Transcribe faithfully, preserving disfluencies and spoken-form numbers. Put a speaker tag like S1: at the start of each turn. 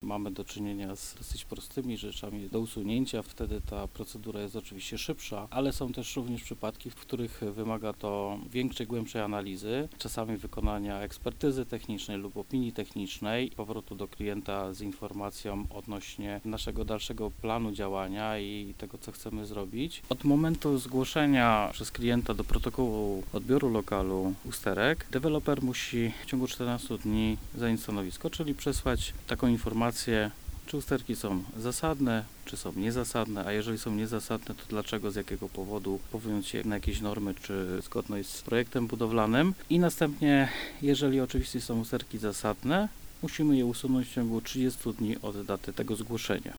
S1: mamy do czynienia z dosyć prostymi rzeczami do usunięcia, wtedy ta procedura jest oczywiście szybsza, ale są też również przypadki, w których wymaga to większej, głębszej analizy, czasami wykonania ekspertyzy technicznej lub opinii technicznej, powrotu do klienta z informacją odnośnie naszego dalszego planu działania i tego, co chcemy zrobić. Od momentu zgłoszenia przez klienta do protokołu odbioru lokalu usterek, deweloper musi w ciągu czternastu dni zająć stanowisko, czyli przesłać taką informację, czy usterki są zasadne, czy są niezasadne, a jeżeli są niezasadne, to dlaczego, z jakiego powodu, powołując się na jakieś normy, czy zgodność z projektem budowlanym. I następnie, jeżeli oczywiście są usterki zasadne, musimy je usunąć w ciągu trzydziestu dni od daty tego zgłoszenia.